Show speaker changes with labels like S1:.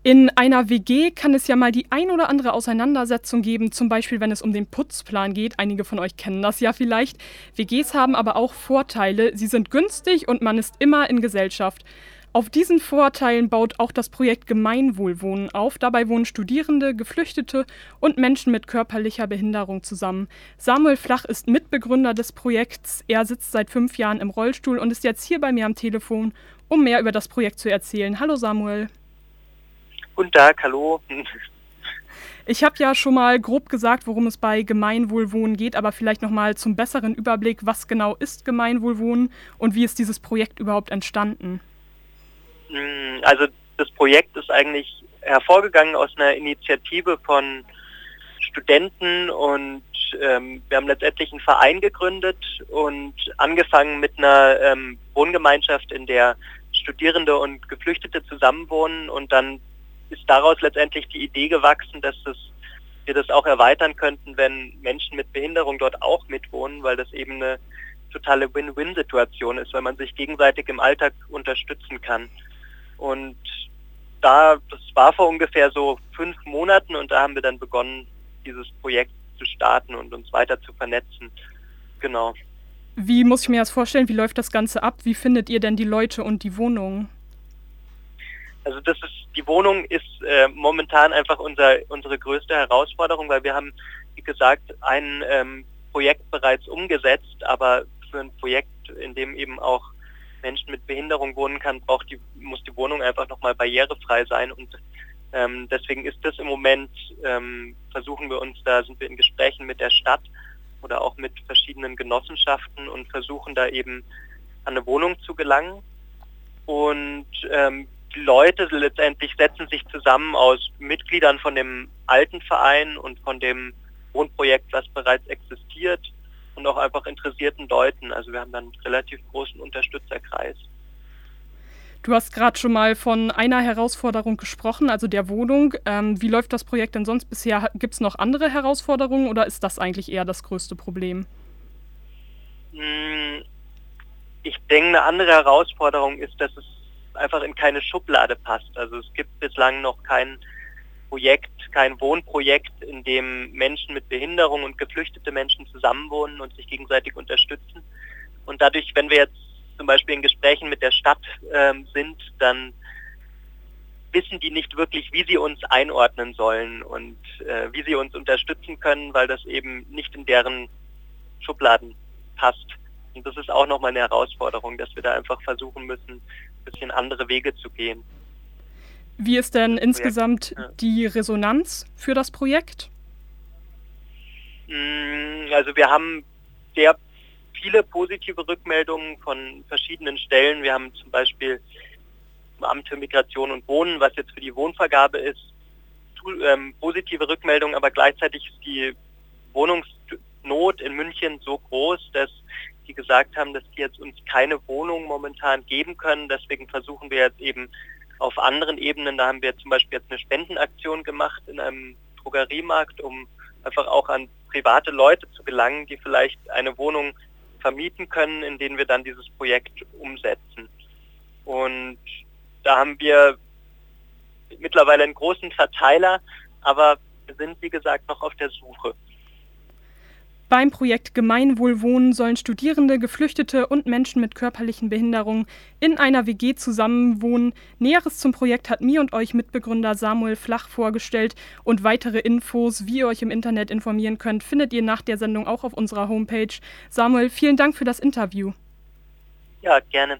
S1: In einer WG kann es ja mal die ein oder andere Auseinandersetzung geben, zum Beispiel wenn es um den Putzplan geht. Einige von euch kennen das ja vielleicht. WGs haben aber auch Vorteile. Sie sind günstig und man ist immer in Gesellschaft. Auf diesen Vorteilen baut auch das Projekt Gemeinwohlwohnen auf. Dabei wohnen Studierende, Geflüchtete und Menschen mit körperlicher Behinderung zusammen. Samuel Flach ist Mitbegründer des Projekts. Er sitzt seit 5 Jahren im Rollstuhl und ist jetzt hier bei mir am Telefon, um mehr über das Projekt zu erzählen. Hallo Samuel.
S2: Guten Tag, hallo.
S1: Ich habe ja schon mal grob gesagt, worum es bei Gemeinwohlwohnen geht, aber vielleicht noch mal zum besseren Überblick, was genau ist Gemeinwohlwohnen und wie ist dieses Projekt überhaupt entstanden?
S2: Also das Projekt ist eigentlich hervorgegangen aus einer Initiative von Studenten und wir haben letztendlich einen Verein gegründet und angefangen mit einer Wohngemeinschaft, in der Studierende und Geflüchtete zusammenwohnen, und dann ist daraus letztendlich die Idee gewachsen, dass wir das auch erweitern könnten, wenn Menschen mit Behinderung dort auch mitwohnen, weil das eben eine totale Win-Win-Situation ist, weil man sich gegenseitig im Alltag unterstützen kann. Und das war vor ungefähr so 5 Monaten, und da haben wir dann begonnen, dieses Projekt zu starten und uns weiter zu vernetzen. Genau.
S1: Wie muss ich mir das vorstellen? Wie läuft das Ganze ab? Wie findet ihr denn die Leute und die Wohnungen?
S2: Also die Wohnung ist momentan einfach unsere größte Herausforderung, weil wir haben, wie gesagt, ein Projekt bereits umgesetzt, aber für ein Projekt, in dem eben auch Menschen mit Behinderung wohnen kann, muss die Wohnung einfach nochmal barrierefrei sein, und deswegen ist das im Moment, sind wir in Gesprächen mit der Stadt oder auch mit verschiedenen Genossenschaften und versuchen da eben an eine Wohnung zu gelangen. Und die Leute letztendlich setzen sich zusammen aus Mitgliedern von dem alten Verein und von dem Wohnprojekt, was bereits existiert, und auch einfach interessierten Leuten. Also wir haben dann einen relativ großen Unterstützerkreis.
S1: Du hast gerade schon mal von einer Herausforderung gesprochen, also der Wohnung. Wie läuft das Projekt denn sonst bisher? Gibt es noch andere Herausforderungen oder ist das eigentlich eher das größte Problem?
S2: Ich denke, eine andere Herausforderung ist, dass es einfach in keine Schublade passt. Also es gibt bislang noch kein Wohnprojekt, in dem Menschen mit Behinderung und geflüchtete Menschen zusammenwohnen und sich gegenseitig unterstützen. Und dadurch, wenn wir jetzt zum Beispiel in Gesprächen mit der Stadt sind, dann wissen die nicht wirklich, wie sie uns einordnen sollen und wie sie uns unterstützen können, weil das eben nicht in deren Schubladen passt. Und das ist auch nochmal eine Herausforderung, dass wir da einfach versuchen müssen, ein bisschen andere Wege zu gehen.
S1: Wie ist denn insgesamt die Resonanz für das Projekt?
S2: Also wir haben sehr viele positive Rückmeldungen von verschiedenen Stellen. Wir haben zum Beispiel im Amt für Migration und Wohnen, was jetzt für die Wohnvergabe ist, positive Rückmeldungen, aber gleichzeitig ist die Wohnungsnot in München so groß, dass die gesagt haben, dass die jetzt uns keine Wohnung momentan geben können. Deswegen versuchen wir jetzt eben auf anderen Ebenen, da haben wir zum Beispiel jetzt eine Spendenaktion gemacht in einem Drogeriemarkt, um einfach auch an private Leute zu gelangen, die vielleicht eine Wohnung vermieten können, in denen wir dann dieses Projekt umsetzen. Und da haben wir mittlerweile einen großen Verteiler, aber wir sind, wie gesagt, noch auf der Suche.
S1: Beim Projekt Gemeinwohlwohnen sollen Studierende, Geflüchtete und Menschen mit körperlichen Behinderungen in einer WG zusammenwohnen. Näheres zum Projekt hat mir und euch Mitbegründer Samuel Flach vorgestellt, und weitere Infos, wie ihr euch im Internet informieren könnt, findet ihr nach der Sendung auch auf unserer Homepage. Samuel, vielen Dank für das Interview.
S2: Ja, gerne.